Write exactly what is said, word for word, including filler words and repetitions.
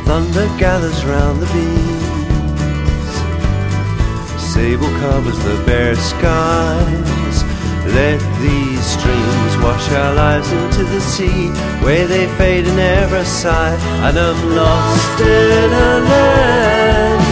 Thunder gathers round the beams, sable covers the bare skies. Let these streams wash our lives into the sea, where they fade and never sigh. And I'm lost in a land